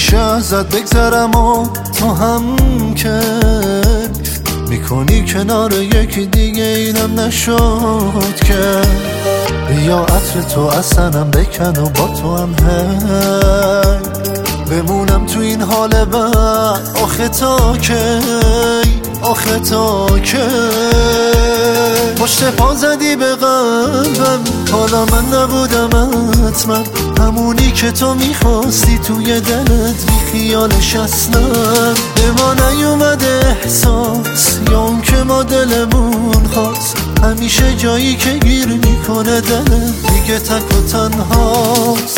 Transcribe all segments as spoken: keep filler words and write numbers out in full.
همیشه ازت بگذرم و تو هم کیف میکنی کنار یکی دیگه، اینم نشد که بیا عطر تو اصلا بکن و با تو هم هی بمونم تو این حال بد. آخه تا کی، آخه تا کی پشت پا زدی به قلبم، حالا من نبودم حتما همونی که تو میخواستی توی دلت، بی خیالش اصلا به ما نیومده احساس یا اون که ما دلمون خواست. همیشه جایی که گیر میکنه دلت دیگه تک و تنهاست.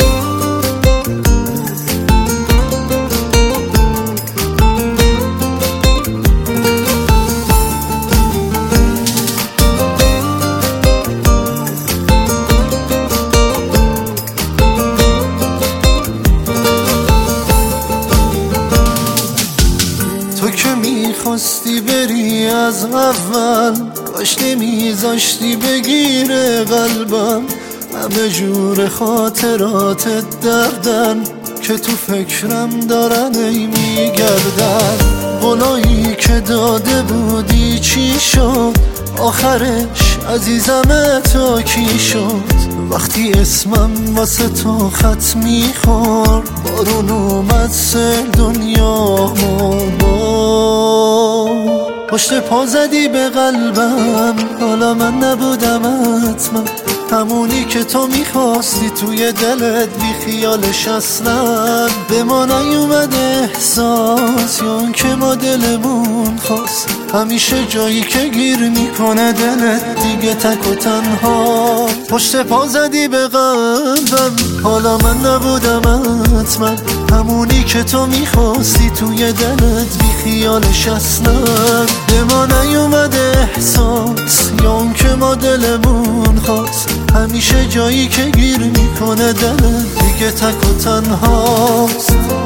تو که میخواستی بری از اول، کاش نمیذاشتی بگیره قلبم. همه جور خاطراتت دردن که تو فکرم دارن ای میگردن. قولایی که داده بودی چی شد آخرش عزیزم؟ تا کی شد وقتی اسمم واسه تو خط میخورد؟ بارون اومد سر دنیا مرد. پشت پا زدی به قلبم، حالا من نبودم حتما همونی که تو میخواستی توی دلت، بی خیالش اصلا به ما نیومده احساس یا اون که ما دلمون خواست. همیشه جایی که گیر میکنه دلت دیگه تک و تنها. پشت پا زدی به قلبم، حالا من نبودم حتما همونی که تو میخواستی توی دلت، بی خیالش اصلا به ما نیومده احساس یا اون که ما دلمون خواست. همیشه جایی که گیر میکنه دلت دیگه تک و تنهاست.